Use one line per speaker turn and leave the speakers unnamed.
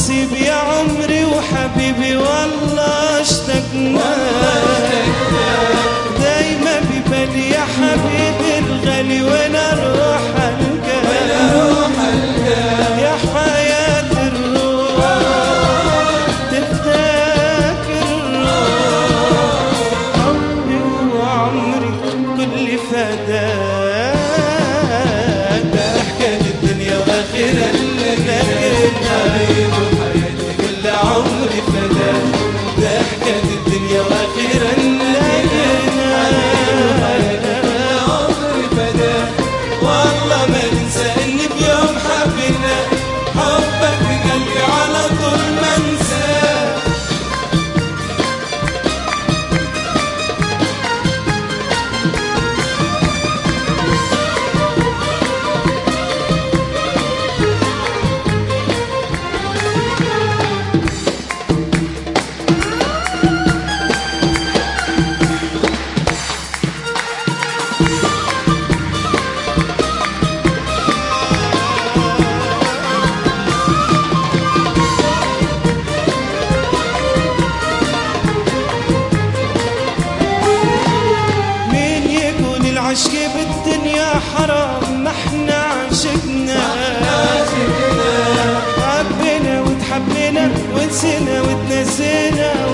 نصيب يا عمري وحبيبي والله اشتقنا، دايما ببالي يا حبيبي الغالي وين اروح القاك، يا حياة الروح تفتكر حبي وعمري كل فداك، ضحكة الدنيا واخرها لكن حبيبي وحياتي كل عمري فداك، ضحكة الدنيا واخرها لكن عمري فداك، والله ما ننسى اني في يوم حبينا حبك بقلبي على طول ما انساه. العشق بالدنيا حرام ما احنا عشقنا، حبينا وتحبينا ونسينا وتنسينا